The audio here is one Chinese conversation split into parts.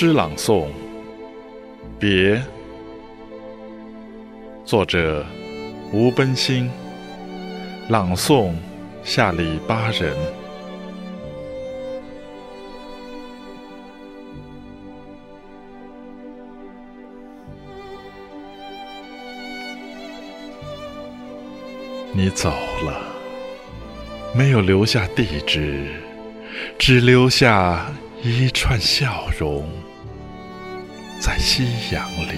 诗朗诵，别，作者吴奔星，朗诵夏里巴人。你走了，没有留下地址，只留下一串笑容，在夕阳里。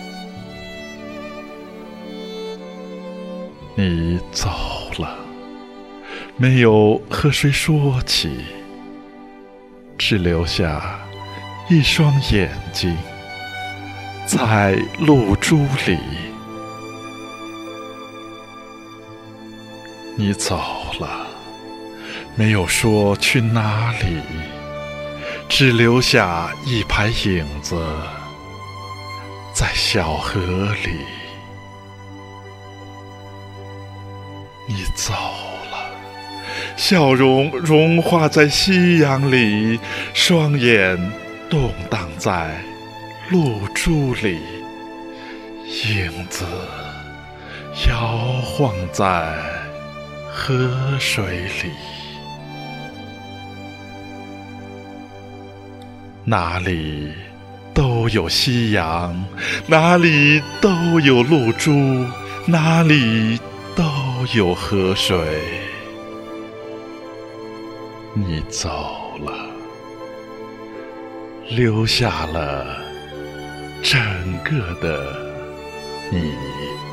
你走了，没有和谁说起，只留下一双眼睛，在露珠里。你走了，没有说去哪里，只留下一排影子，在小河里。你走了，笑容融化在夕阳里，双眼动荡在露珠里，影子摇晃在河水里。哪里都有夕阳，哪里都有露珠，哪里都有河水。你走了，留下了整个的你。